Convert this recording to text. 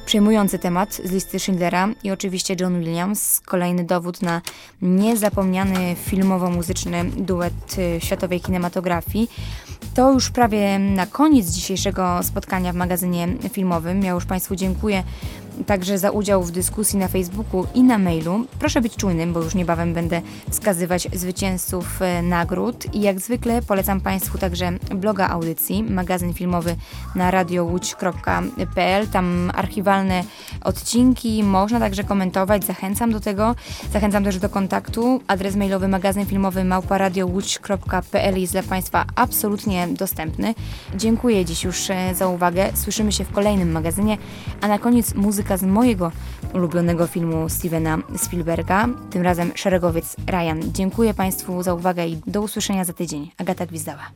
Przejmujący temat z listy Schindlera i oczywiście John Williams, kolejny dowód na niezapomniany filmowo-muzyczny duet światowej kinematografii. To już prawie na koniec dzisiejszego spotkania w magazynie filmowym. Ja już Państwu dziękuję także za udział w dyskusji na Facebooku i na mailu. Proszę być czujnym, bo już niebawem będę wskazywać zwycięzców nagród i jak zwykle polecam Państwu także bloga audycji, magazyn filmowy na radiołódź.pl. Tam archiwalne odcinki, można także komentować, zachęcam do tego. Zachęcam też do kontaktu. Adres mailowy magazynfilmowy@radiołódź.pl jest dla Państwa absolutnie dostępny. Dziękuję dziś już za uwagę. Słyszymy się w kolejnym magazynie, a na koniec muzyka z mojego ulubionego filmu Stevena Spielberga, tym razem Szeregowiec Ryan. Dziękuję Państwu za uwagę i do usłyszenia za tydzień. Agata Gwizdała.